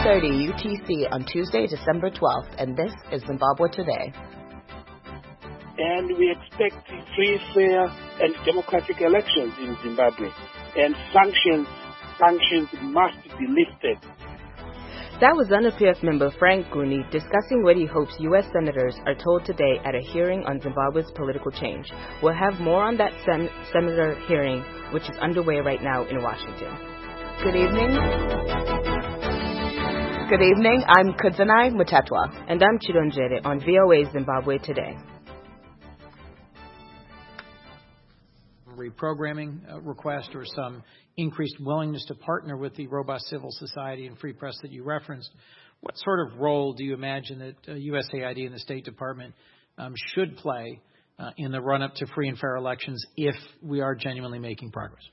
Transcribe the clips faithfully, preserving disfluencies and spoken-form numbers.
thirty U T C on Tuesday, December twelfth, and this is Zimbabwe Today. And we expect free, fair, and democratic elections in Zimbabwe. And sanctions, sanctions must be lifted. That was ZANU P F member Frank Guni discussing what he hopes U S senators are told today at a hearing on Zimbabwe's political change. We'll have more on that sen- senator hearing, which is underway right now in Washington. Good evening. Good evening. I'm Kudzanai Mutatwa. And I'm Chidonjere on V O A Zimbabwe Today. Reprogramming uh, request or some increased willingness to partner with the robust civil society and free press that you referenced. What sort of role do you imagine that uh, U S A I D and the State Department um, should play uh, in the run-up to free and fair elections if we are genuinely making progress?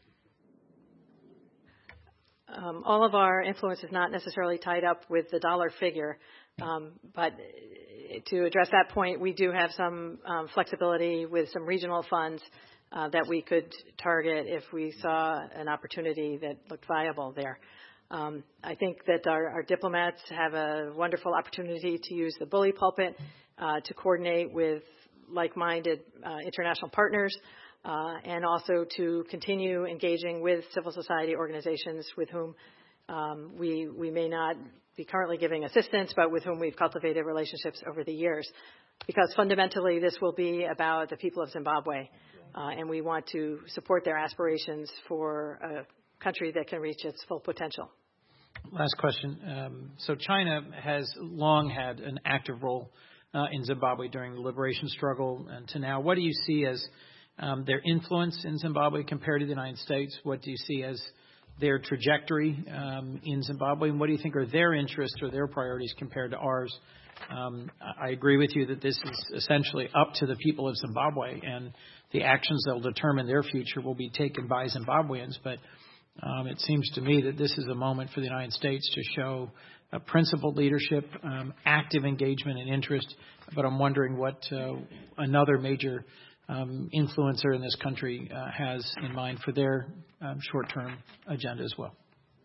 Um, all of our influence is not necessarily tied up with the dollar figure, um, but to address that point, we do have some um, flexibility with some regional funds Uh, that we could target if we saw an opportunity that looked viable there. Um, I think that our, our diplomats have a wonderful opportunity to use the bully pulpit uh, to coordinate with like-minded uh, international partners uh, and also to continue engaging with civil society organizations with whom um, we, we may not be currently giving assistance, but with whom we've cultivated relationships over the years. Because fundamentally, this will be about the people of Zimbabwe. Uh, and we want to support their aspirations for a country that can reach its full potential. Last question. Um, so China has long had an active role uh, in Zimbabwe during the liberation struggle and to now. What do you see as um, their influence in Zimbabwe compared to the United States? What do you see as their trajectory um, in Zimbabwe? And what do you think are their interests or their priorities compared to ours? Um, I agree with you that this is essentially up to the people of Zimbabwe, and the actions that will determine their future will be taken by Zimbabweans. But um, it seems to me that this is a moment for the United States to show a principled leadership, um, active engagement and interest. But I'm wondering what uh, another major um, influencer in this country uh, has in mind for their um, short-term agenda as well.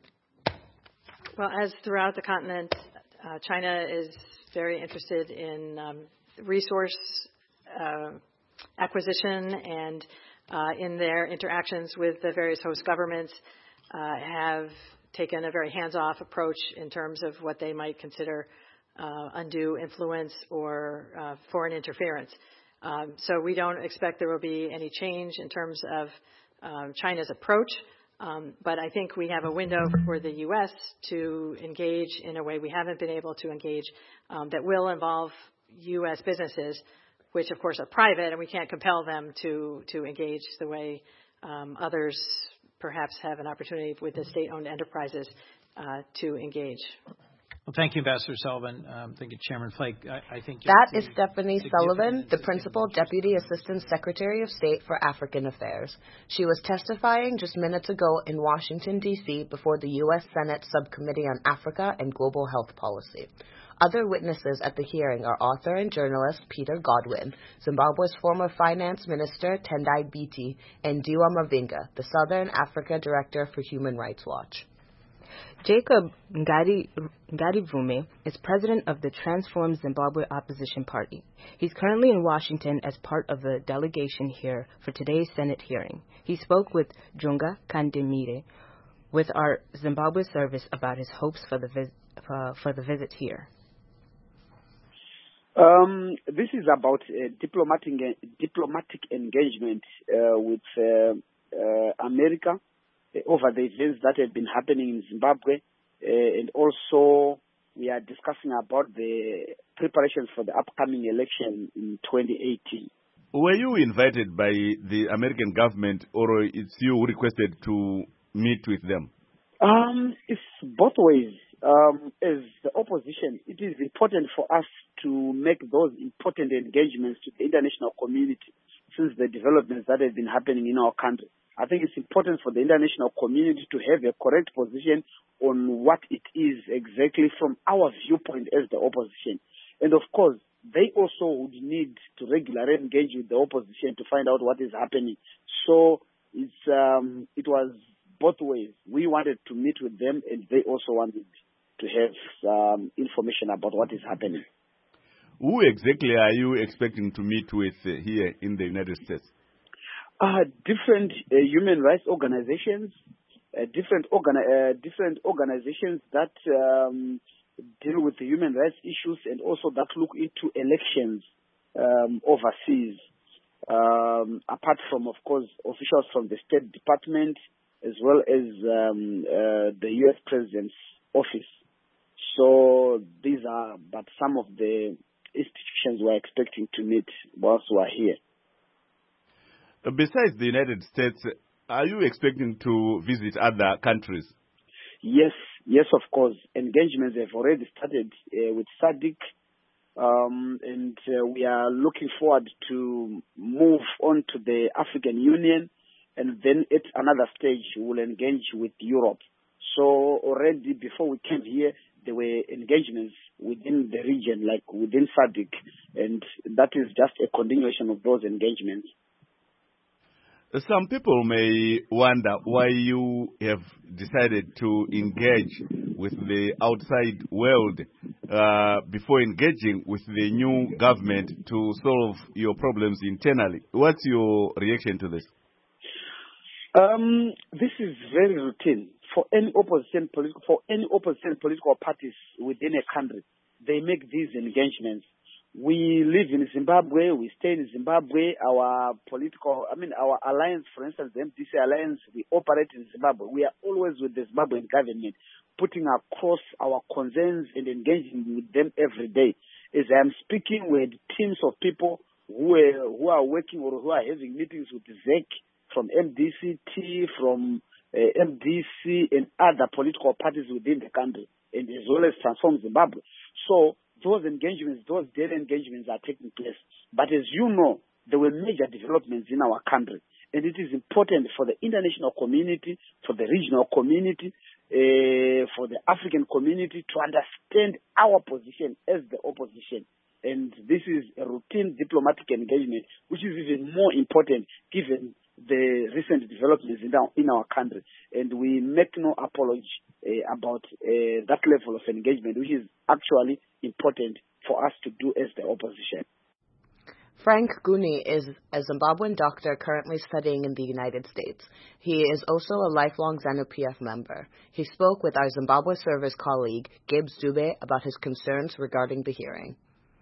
Well, as throughout the continent, uh, China is very interested in um, resource uh, acquisition and uh, in their interactions with the various host governments uh, have taken a very hands-off approach in terms of what they might consider uh, undue influence or uh, foreign interference. Um, so we don't expect there will be any change in terms of um, China's approach. Um, but I think we have a window for the U S to engage in a way we haven't been able to engage um, that will involve U S businesses, which of course are private, and we can't compel them to, to engage the way um, others perhaps have an opportunity with the state-owned enterprises uh, to engage. Well, thank you, Ambassador Sullivan. Um, thank you, Chairman Flake. I, I think that is Stephanie Sullivan, the Principal Deputy Assistant Secretary of State for African Affairs. She was testifying just minutes ago in Washington, D C before the U S Senate Subcommittee on Africa and Global Health Policy. Other witnesses at the hearing are author and journalist Peter Godwin, Zimbabwe's former Finance Minister Tendai Biti, and Diwa Mavinga, the Southern Africa Director for Human Rights Watch. Jacob Ngadi, Ngadivume is president of the Transform Zimbabwe Opposition Party. He's currently in Washington as part of the delegation here for today's Senate hearing. He spoke with Junga Kandemire with our Zimbabwe service about his hopes for the, vis- uh, for the visit here. Um, this is about uh, diplomatic, diplomatic engagement uh, with uh, uh, America over the events that have been happening in Zimbabwe, uh, and also we are discussing about the preparations for the upcoming election in twenty eighteen. Were you invited by the American government, or it's you who requested to meet with them? Um, it's both ways. Um, as the opposition, it is important for us to make those important engagements to the international community since the developments that have been happening in our country. I think it's important for the international community to have a correct position on what it is exactly from our viewpoint as the opposition. And of course, they also would need to regularly engage with the opposition to find out what is happening. So it's um, it was both ways. We wanted to meet with them, and they also wanted to have um, information about what is happening. Who exactly are you expecting to meet with uh, here in the United States? Uh, different uh, human rights organizations, uh, different organi- uh, different organizations that um, deal with the human rights issues and also that look into elections um, overseas. Um, apart from, of course, officials from the State Department as well as um, uh, the U S President's office. So these are but some of the institutions we're expecting to meet whilst we're here. Uh, besides the United States, are you expecting to visit other countries? Yes, yes, of course. Engagements have already started uh, with S A D C, um, and uh, we are looking forward to move on to the African Union, and then at another stage we'll engage with Europe. So already before we came here, there were engagements within the region, like within S A D C, and that is just a continuation of those engagements. Some people may wonder why you have decided to engage with the outside world uh, before engaging with the new government to solve your problems internally. What's your reaction to this? Um, this is very routine for any opposition political for any opposition political parties within a country. They make these engagements. We live in Zimbabwe. We stay in Zimbabwe. Our political, I mean, our alliance, for instance, the M D C alliance, we operate in Zimbabwe. We are always with the Zimbabwean government, putting across our concerns and engaging with them every day. As I am speaking, we had teams of people who are, who are working or who are having meetings with Z E C, from M D C T, from uh, M D C and other political parties within the country, and as well as Transform Zimbabwe. So those engagements, those daily engagements are taking place. But as you know, there were major developments in our country, and it is important for the international community, for the regional community, uh, for the African community to understand our position as the opposition. And this is a routine diplomatic engagement, which is even more important given the recent developments in our, in our country. And we make no apology uh, about uh, that level of engagement, which is actually important for us to do as the opposition. Frank Guni is a Zimbabwean doctor currently studying in the United States. He is also a lifelong ZANU-P F member. He spoke with our Zimbabwe Service colleague, Gibbs Dube, about his concerns regarding the hearing.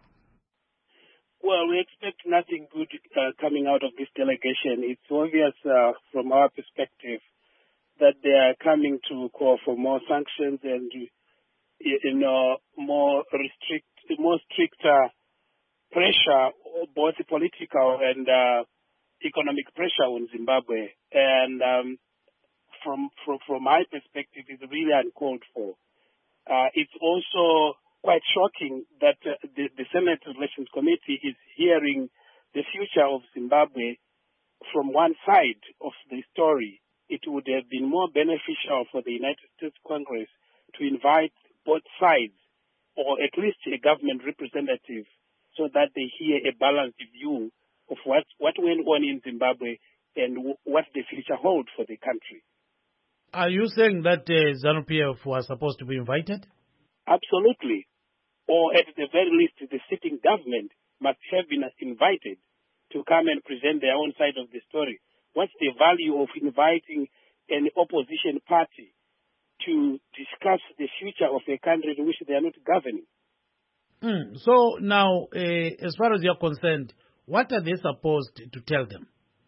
Well, we expect nothing good uh, coming out of this delegation. It's obvious uh, from our perspective that they are coming to call for more sanctions and, you know, more restrict, more stricter pressure, both political and uh, economic pressure on Zimbabwe. And um, from, from from my perspective, it's really uncalled for. Uh, it's also quite shocking that uh, the, the Senate Relations Committee is hearing the future of Zimbabwe from one side of the story. It would have been more beneficial for the United States Congress to invite both sides, or at least a government representative, so that they hear a balanced view of what, what went on in Zimbabwe and w- what the future holds for the country. Are you saying that uh, ZANU-P F was supposed to be invited? Absolutely. Or at the very least, the sitting government must have been invited to come and present their own side of the story. What's the value of inviting an opposition party to discuss the future of a country in which they are not governing? Mm. So now, uh, as far as you're concerned, what are they supposed to tell them?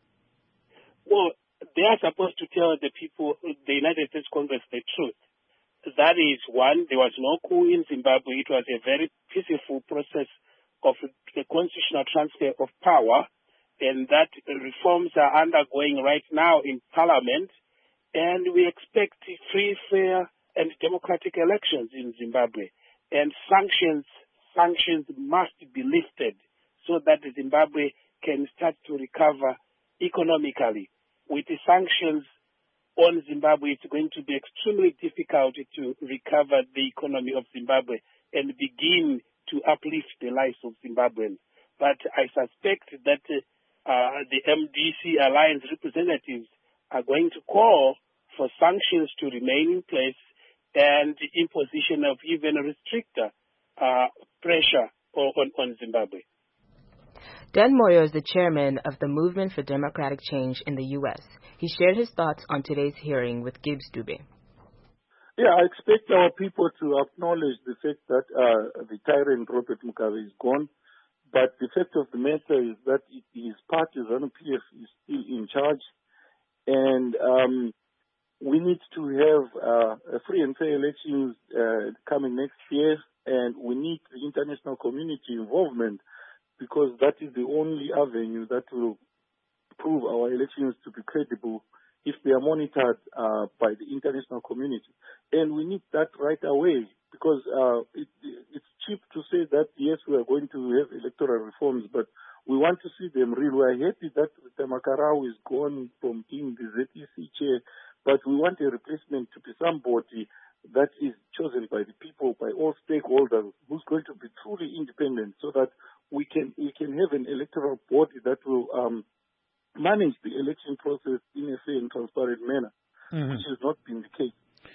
Well, they are supposed to tell the people, the United States Congress, the truth. That is, one, there was no coup in Zimbabwe. It was a very peaceful process of the constitutional transfer of power, and that reforms are undergoing right now in Parliament, and we expect free, fair, and democratic elections in Zimbabwe. And sanctions, sanctions must be lifted so that Zimbabwe can start to recover economically. With the sanctions on Zimbabwe, it's going to be extremely difficult to recover the economy of Zimbabwe and begin to uplift the lives of Zimbabweans. But I suspect that uh, the M D C alliance representatives are going to call for sanctions to remain in place and the imposition of even restrictor uh, pressure on, on Zimbabwe. Dan Moyo is the chairman of the Movement for Democratic Change in the U S. He shared his thoughts on today's hearing with Gibbs Dube. Yeah, I expect our people to acknowledge the fact that uh, the tyrant Robert Mugabe is gone. But the fact of the matter is that his party, ZANU P F, is still in charge. And um, we need to have uh, a free and fair elections uh, coming next year. And we need the international community involvement, because that is the only avenue that will prove our elections to be credible if they are monitored uh, by the international community. And we need that right away, because uh, it, it's cheap to say that, yes, we are going to have electoral reforms, but we want to see them real. We are happy that Tamakarau is gone from being the Z E C chair, but we want a replacement to be somebody that is chosen by the people, by all stakeholders, who's going to be truly independent, so that we can we can have an electoral body that will um, manage the election process in a fair and transparent manner, mm-hmm. which has not been the case.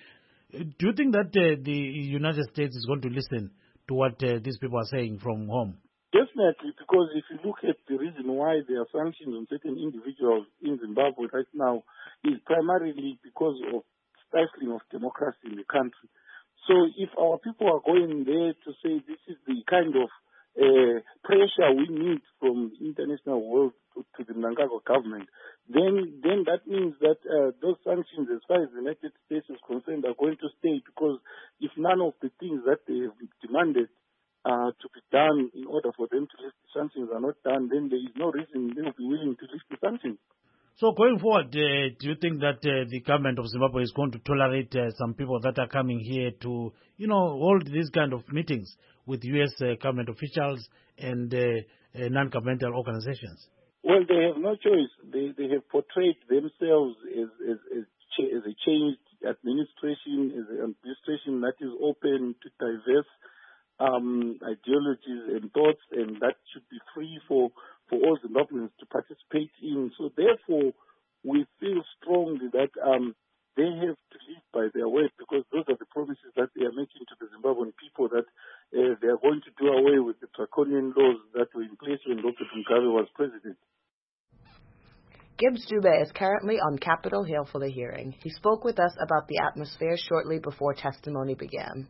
Do you think that uh, the United States is going to listen to what uh, these people are saying from home? Definitely, because if you look at the reason why there are sanctions on certain individuals in Zimbabwe right now, is primarily because of stifling of democracy in the country. So if our people are going there to say this is the kind of uh, pressure we need from the international world to, to the Mnangagwa government, then then that means that uh, those sanctions, as far as the United States is concerned, are going to stay, because if none of the things that they have demanded uh, to be done in order for them to lift the sanctions are not done, then there is no reason they will be willing to lift the sanctions. So going forward, uh, do you think that uh, the government of Zimbabwe is going to tolerate uh, some people that are coming here to, you know, hold these kind of meetings with U S uh, government officials and uh, uh, non-governmental organizations? Well, they have no choice. They they have portrayed themselves as as, as, cha- as a changed administration, as an administration that is open to diverse um, ideologies and thoughts, and that should be free for, for all Zimbabweans to participate in. So therefore, we feel strongly that um, they have to live by their word, because those are the promises that they are making to the Zimbabwean people, that uh, they are going to do away with the draconian laws that were in place when Robert Mugabe was president. Gibbs Dube is currently on Capitol Hill for the hearing. He spoke with us about the atmosphere shortly before testimony began.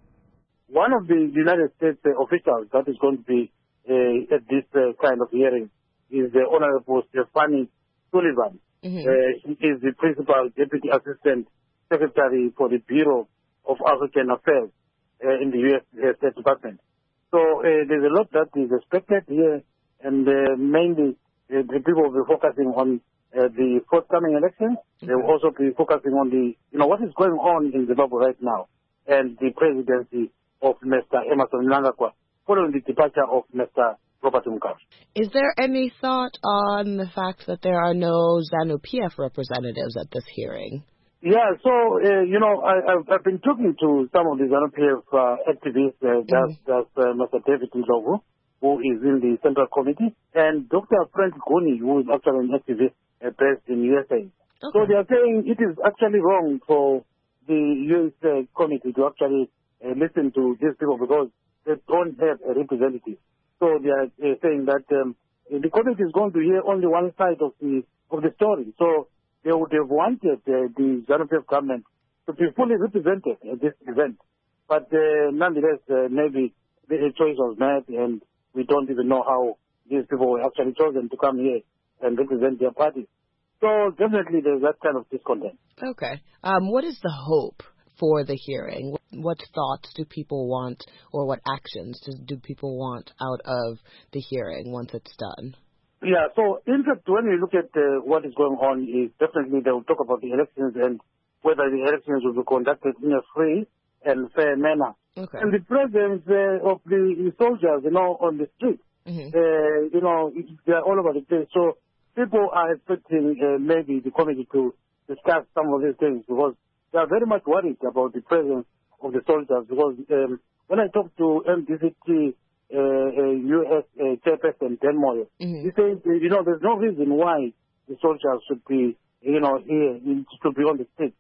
One of the United States uh, officials that is going to be uh, at this uh, kind of hearing is the Honorable Stephanie Sullivan. Mm-hmm. Uh, he is the Principal Deputy Assistant Secretary for the Bureau of African Affairs uh, in the U S uh, State Department. So uh, there's a lot that is expected here, and uh, mainly uh, the people will be focusing on uh, the forthcoming elections. Mm-hmm. They will also be focusing on the, you know, what is going on in Zimbabwe right now, and the presidency of Mister Emmerson Mnangagwa following the departure of Mister Robert Mugabe. Is there any thought on the fact that there are no ZANU P F representatives at this hearing? Yeah, so, uh, you know, I, I've, I've been talking to some of the ZANU P F uh, activists, uh, that's, mm-hmm. that's uh, Mister David Ndlovu, who is in the Central Committee, and Doctor Frank Goni, who is actually an activist uh, based in U S A. Okay. So they are saying it is actually wrong for the U S uh, committee to actually uh, listen to these people, because they don't have a representative. So they are uh, saying that um, the committee is going to hear only one side of the of the story. So they would have wanted uh, the ZANU P F government to be fully represented at this event. But uh, nonetheless, uh, maybe the choice was made, and we don't even know how these people were actually chosen to come here and represent their party. So definitely there's that kind of discontent. Okay. Um, what is the hope for the hearing? What thoughts do people want, or what actions do, do people want out of the hearing once it's done? Yeah, so in fact, when we look at uh, what is going on, is definitely they will talk about the elections and whether the elections will be conducted in a free and fair manner. Okay. And the presence uh, of the soldiers, you know, on the street, mm-hmm. uh, you know, they are all over the place. So people are expecting uh, maybe the committee to discuss some of these things, because they are very much worried about the presence of the soldiers. Because um, when I talked to M D C T uh, uh, U S uh, chairperson Dan Moyo, mm-hmm. he said, you know, there's no reason why the soldiers should be, you know, here, should be on the street.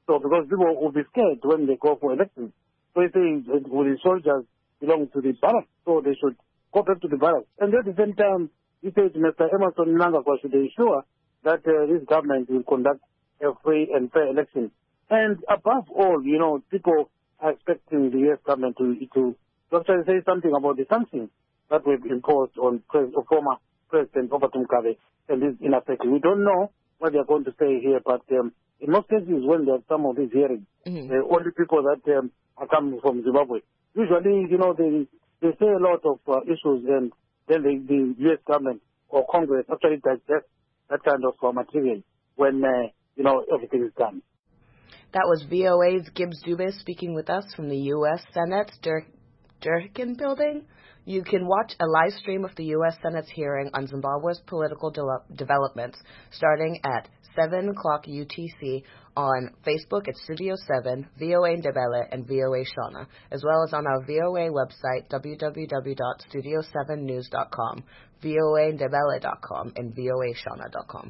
So because people will be scared when they go for elections. So they say, well, the soldiers belong to the barracks, so they should go back to the barracks. And at the same time, he said Mister Emerson Mnangagwa should ensure that uh, this government will conduct a free and fair election. And above all, you know, people are expecting the U S government to, to, to actually say something about the sanctions that were imposed on pres- former President Robert Mugabe and his in effect. We don't know what they're going to say here, but um, in most cases when there are some of these hearings, mm-hmm. the only people that um, are coming from Zimbabwe. Usually, you know, they, they say a lot of uh, issues and then the, the U S government or Congress actually digest that kind of uh, material when, uh, you know, everything is done. That was V O A's Gibbs Dubé speaking with us from the U S Senate's Dur- Durkin building. You can watch a live stream of the U S Senate's hearing on Zimbabwe's political de- developments starting at seven o'clock U T C on Facebook at Studio seven, V O A Ndebele, and V O A Shona, as well as on our V O A website, w w w dot studio seven news dot com, V O A Ndebele dot com, and V O A Shona dot com.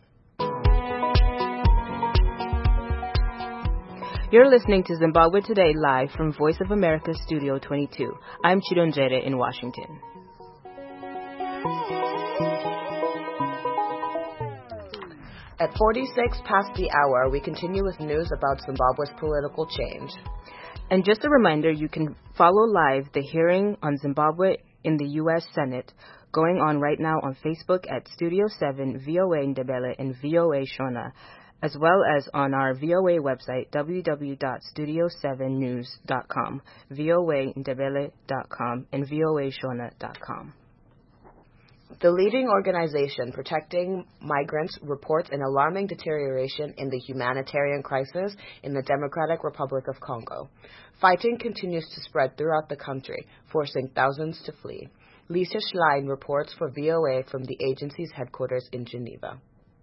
You're listening to Zimbabwe Today live from Voice of America Studio twenty-two. I'm Chidonjere in Washington. At forty-six past the hour, we continue with news about Zimbabwe's political change. And just a reminder, you can follow live the hearing on Zimbabwe in the U S Senate going on right now on Facebook at Studio seven, V O A Ndebele, and V O A Shona, as well as on our V O A website, w w w dot studio seven news dot com, V O A Ndebele dot com, and V O A Shona dot com. The leading organization protecting migrants reports an alarming deterioration in the humanitarian crisis in the Democratic Republic of Congo. Fighting continues to spread throughout the country, forcing thousands to flee. Lisa Schlein reports for V O A from the agency's headquarters in Geneva.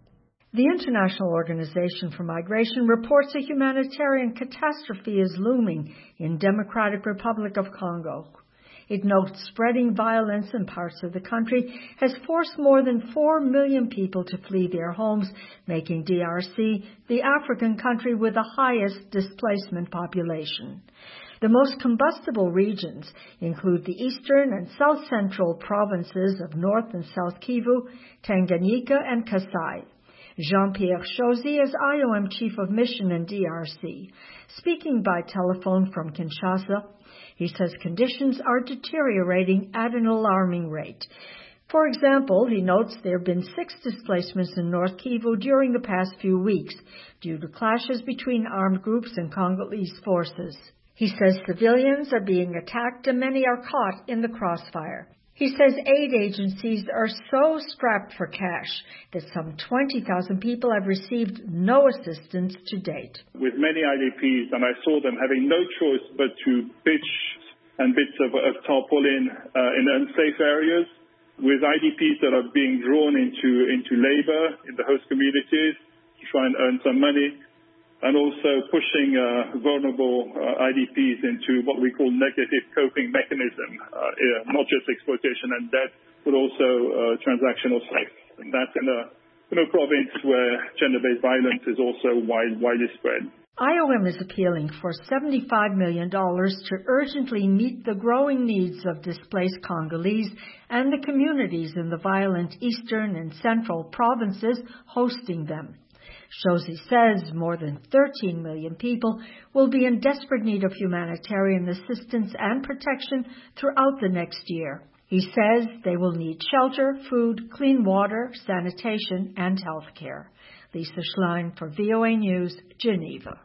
The International Organization for Migration reports a humanitarian catastrophe is looming in Democratic Republic of Congo. It notes spreading violence in parts of the country has forced more than four million people to flee their homes, making D R C the African country with the highest displacement population. The most combustible regions include the eastern and south-central provinces of North and South Kivu, Tanganyika, and Kasai. Jean-Pierre Chauzy is I O M Chief of Mission in D R C. Speaking by telephone from Kinshasa, he says conditions are deteriorating at an alarming rate. For example, he notes there have been six displacements in North Kivu during the past few weeks due to clashes between armed groups and Congolese forces. He says civilians are being attacked and many are caught in the crossfire. He says aid agencies are so strapped for cash that some twenty thousand people have received no assistance to date. With many I D Ps, and I saw them having no choice but to pitch and bits of, of tarpaulin uh, in unsafe areas, with I D Ps that are being drawn into, into labor in the host communities to try and earn some money, and also pushing uh, vulnerable uh, I D Ps into what we call negative coping mechanism, uh, yeah, not just exploitation and debt, but also uh, transactional sex. And that's in a, in a province where gender-based violence is also wide, widely spread. I O M is appealing for seventy-five million dollars to urgently meet the growing needs of displaced Congolese and the communities in the violent eastern and central provinces hosting them. Chauzy says more than thirteen million people will be in desperate need of humanitarian assistance and protection throughout the next year. He says they will need shelter, food, clean water, sanitation, and health care. Lisa Schlein for V O A News, Geneva.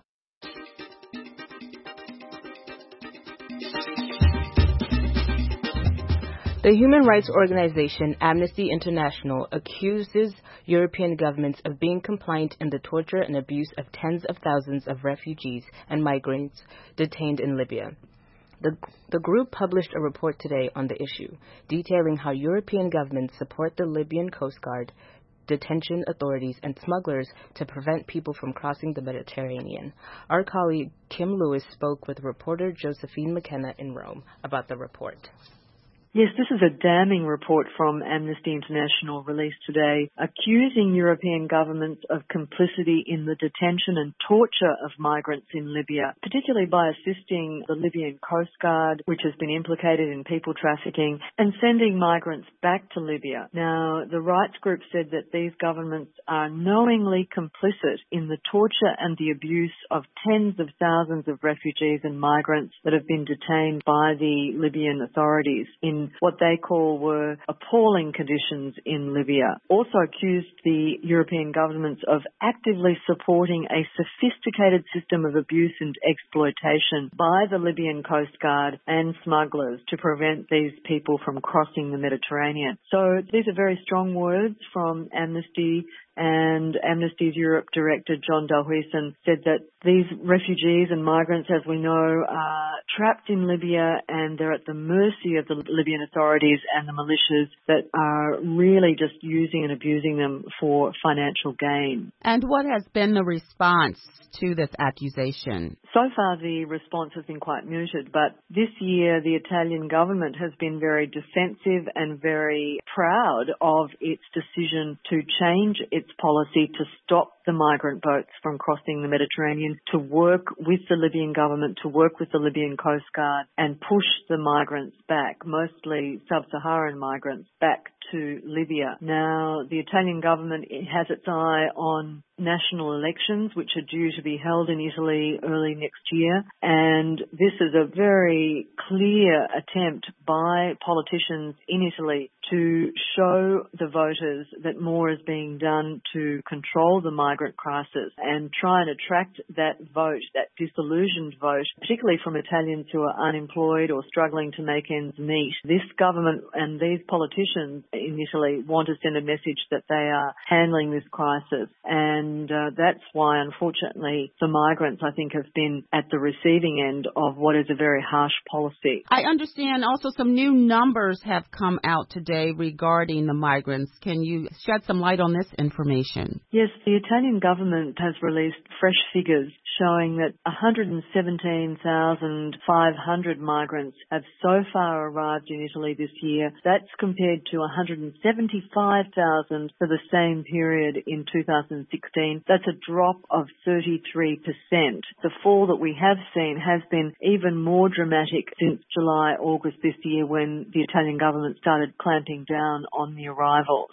The human rights organization Amnesty International accuses European governments of being compliant in the torture and abuse of tens of thousands of refugees and migrants detained in Libya. The, the group published a report today on the issue, detailing how European governments support the Libyan Coast Guard, detention authorities, and smugglers to prevent people from crossing the Mediterranean. Our colleague Kim Lewis spoke with reporter Josephine McKenna in Rome about the report. Yes, this is a damning report from Amnesty International released today, accusing European governments of complicity in the detention and torture of migrants in Libya, particularly by assisting the Libyan Coast Guard, which has been implicated in people trafficking, and sending migrants back to Libya. Now, the rights group said that these governments are knowingly complicit in the torture and the abuse of tens of thousands of refugees and migrants that have been detained by the Libyan authorities in what they call were appalling conditions in Libya. Also accused the European governments of actively supporting a sophisticated system of abuse and exploitation by the Libyan Coast Guard and smugglers to prevent these people from crossing the Mediterranean. So these are very strong words from Amnesty, and Amnesty's Europe Director John Dalhuisen said that these refugees and migrants, as we know, are trapped in Libya and they're at the mercy of the Libyan authorities and the militias that are really just using and abusing them for financial gain. And what has been the response to this accusation? So far the response has been quite muted, but this year the Italian government has been very defensive and very proud of its decision to change its policy to stop the migrant boats from crossing the Mediterranean, to work with the Libyan government, to work with the Libyan Coast Guard and push the migrants back, mostly sub-Saharan migrants, back to Libya. Now, the Italian government has its eye on national elections, which are due to be held in Italy early next year. And this is a very clear attempt by politicians in Italy to show the voters that more is being done to control the migrant crisis and try and attract that vote, that disillusioned vote, particularly from Italians who are unemployed or struggling to make ends meet. This government and these politicians in Italy want to send a message that they are handling this crisis. And And uh, that's why, unfortunately, the migrants, I think, have been at the receiving end of what is a very harsh policy. I understand also some new numbers have come out today regarding the migrants. Can you shed some light on this information? Yes, the Italian government has released fresh figures showing that one hundred seventeen thousand five hundred migrants have so far arrived in Italy this year. That's compared to one hundred seventy-five thousand for the same period in two thousand sixteen. That's a drop of thirty-three percent. The fall that we have seen has been even more dramatic since July, August this year, when the Italian government started clamping down on the arrivals.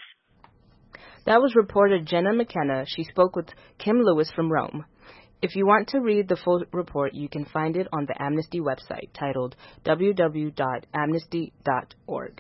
That was reporter Jenna McKenna. She spoke with Kim Lewis from Rome. If you want to read the full report, you can find it on the Amnesty website titled w w w dot amnesty dot org.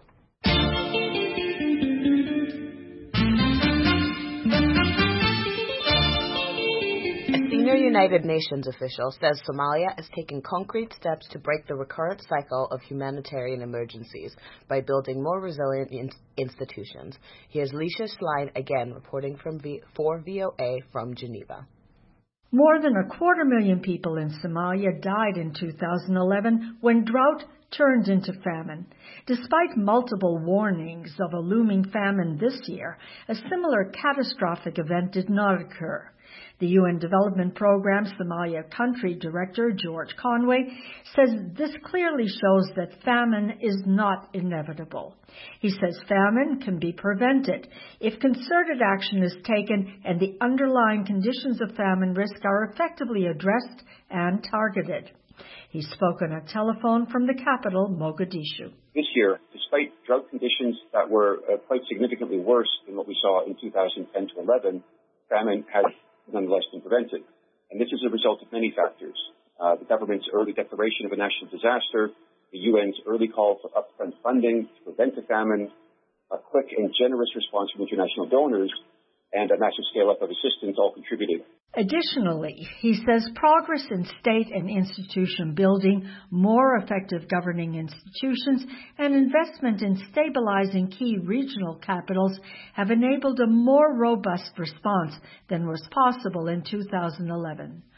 A senior United Nations official says Somalia is taking concrete steps to break the recurrent cycle of humanitarian emergencies by building more resilient in- institutions. Here's Leisha Schlein again reporting from v- for V O A from Geneva. More than a quarter million people in Somalia died in two thousand eleven when drought turned into famine. Despite multiple warnings of a looming famine this year, a similar catastrophic event did not occur. The U N Development Programme Somalia Country Director George Conway says this clearly shows that famine is not inevitable. He says famine can be prevented if concerted action is taken and the underlying conditions of famine risk are effectively addressed and targeted. He spoke on a telephone from the capital, Mogadishu. This year, despite drought conditions that were uh, quite significantly worse than what we saw in two thousand ten to eleven, famine has nonetheless been prevented. And this is a result of many factors. Uh, the government's early declaration of a national disaster, the U N's early call for upfront funding to prevent a famine, a quick and generous response from international donors, and a massive scale-up of assistance all contributed. Additionally, he says progress in state and institution building, more effective governing institutions, and investment in stabilizing key regional capitals have enabled a more robust response than was possible in two thousand eleven.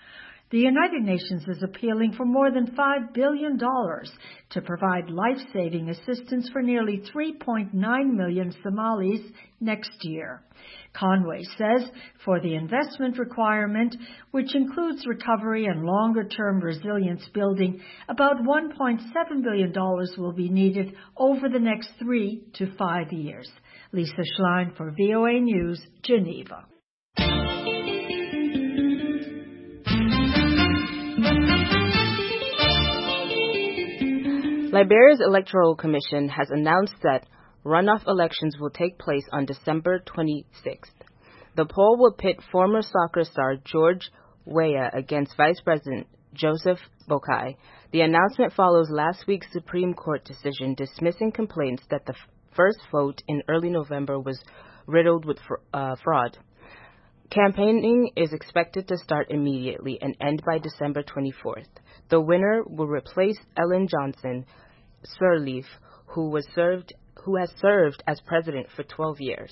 The United Nations is appealing for more than five billion dollars to provide life-saving assistance for nearly three point nine million Somalis next year. Conway says for the investment requirement, which includes recovery and longer-term resilience building, about one point seven billion dollars will be needed over the next three to five years. Lisa Schlein for V O A News, Geneva. Liberia's Electoral Commission has announced that runoff elections will take place on December twenty-sixth. The poll will pit former soccer star George Weah against Vice President Joseph Boakai. The announcement follows last week's Supreme Court decision dismissing complaints that the f- first vote in early November was riddled with fr- uh, fraud. Campaigning is expected to start immediately and end by December twenty-fourth. The winner will replace Ellen Johnson Sirleaf, who was served who has served as president for twelve years.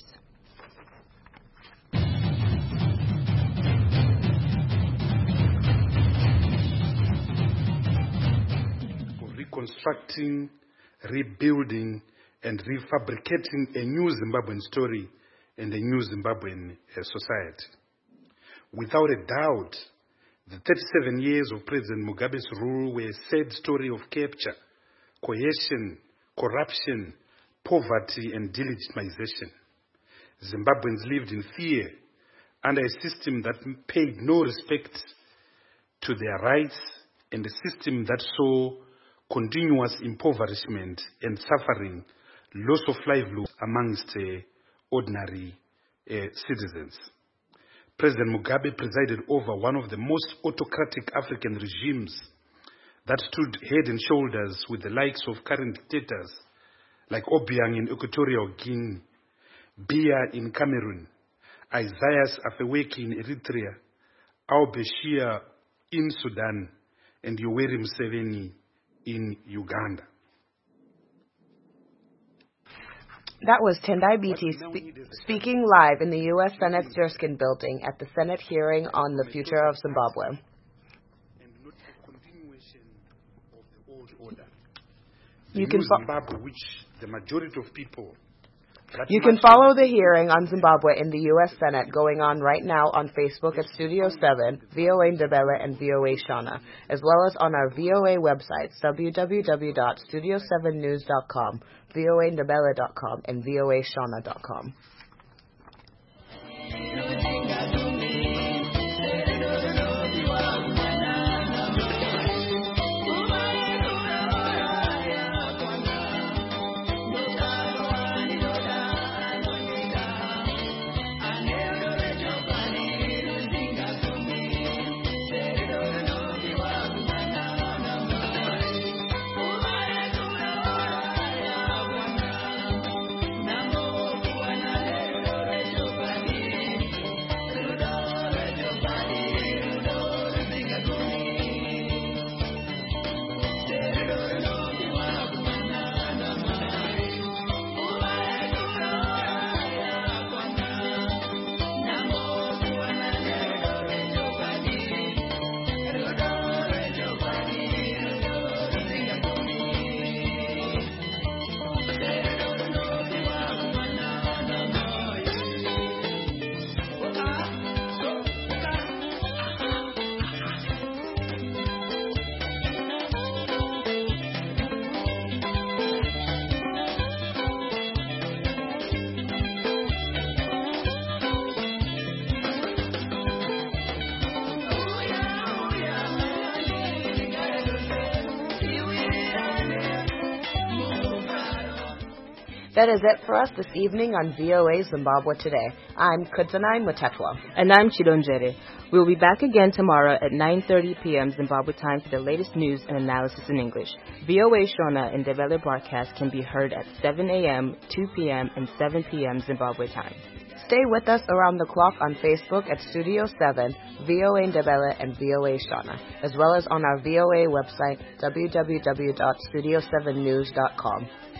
Reconstructing, rebuilding, and refabricating a new Zimbabwean story and a new Zimbabwean uh, society. Without a doubt, the thirty-seven years of President Mugabe's rule were a sad story of capture, coercion, corruption, poverty, and delegitimization. Zimbabweans lived in fear under a system that paid no respect to their rights and a system that saw continuous impoverishment and suffering, loss of livelihood amongst uh, ordinary uh, citizens. President Mugabe presided over one of the most autocratic African regimes that stood head and shoulders with the likes of current dictators like Obiang in Equatorial Guinea, Biya in Cameroon, Isaias Afwerki in Eritrea, al-Bashir in Sudan, and Yoweri Museveni in Uganda. That was Tendai Biti spe- speaking live in the U S Senate Erskine building at the Senate hearing on the future of Zimbabwe. You can, fo- Zimbabwe, which the majority of people you can follow the hearing on Zimbabwe in the U S Senate going on right now on Facebook at Studio seven, V O A Ndebele, and V O A Shona, as well as on our V O A websites, w w w dot studio seven news dot com, V O A Ndebele dot com, and V O A Shona dot com. That is it for us this evening on V O A Zimbabwe Today. I'm Kudzanai Mutetwa. And I'm Chidonjere. We'll be back again tomorrow at nine thirty p.m. Zimbabwe time for the latest news and analysis in English. V O A Shona and Ndebele broadcast can be heard at seven a.m., two p.m., and seven p.m. Zimbabwe time. Stay with us around the clock on Facebook at Studio seven, V O A Ndebele, and V O A Shona, as well as on our V O A website, w w w dot studio seven news dot com.